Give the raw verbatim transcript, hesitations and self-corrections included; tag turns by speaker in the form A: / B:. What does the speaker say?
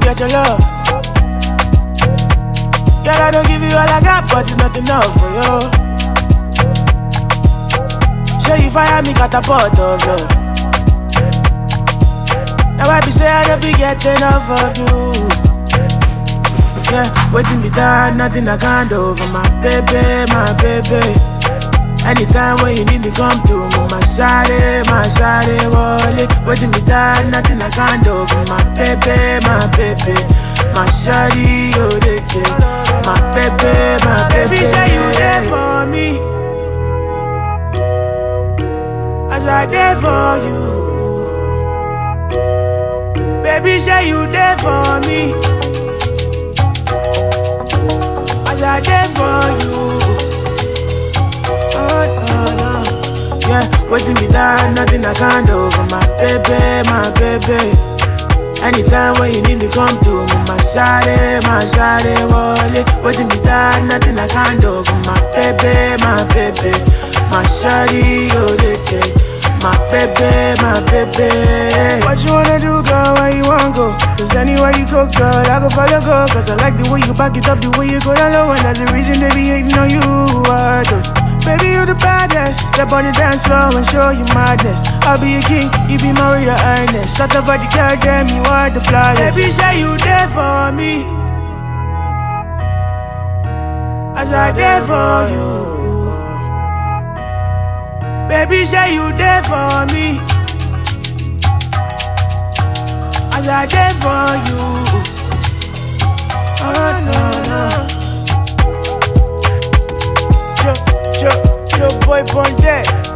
A: get your love. Girl, I don't give you all I got, but it's not enough for you. Show you fire me, catapult of love. Now I be say I don't be get enough of you. Yeah, waiting me down, nothing I can't do for my baby, my baby. Anytime when you need me, come to me, my shawty, my shawty, wally. Waiting me down, nothing I can't do for my baby, my baby. My shawty, oh, they care. My baby, my baby. Baby, say you there for me, as I there for you. Baby, say you there for me, as I there for you. Oh, no, no. Yeah, waiting me down, nothing I can't do for my baby, my baby. Anytime when you need me, come to me, my shawty, my shawty, wally. Waiting me down, nothing I can't do for my baby, my baby. My shawty, oh, they care. My baby, my baby. What you wanna do, girl, where you wanna go? Cause anywhere you go, girl, I go follow, go. Cause I like the way you back it up, the way you go down low. And that's the reason they be hating on you, I do. Baby, you the baddest. Step on the dance floor and show you madness. I'll be a king, you be my royal highness. Shut up for the girl, damn, you are the flyest. Baby, say you there for me, as I there for you. Baby, say you there for me, as I there for you. Oh, no, no. Yo, yo, yo, boy, born dead.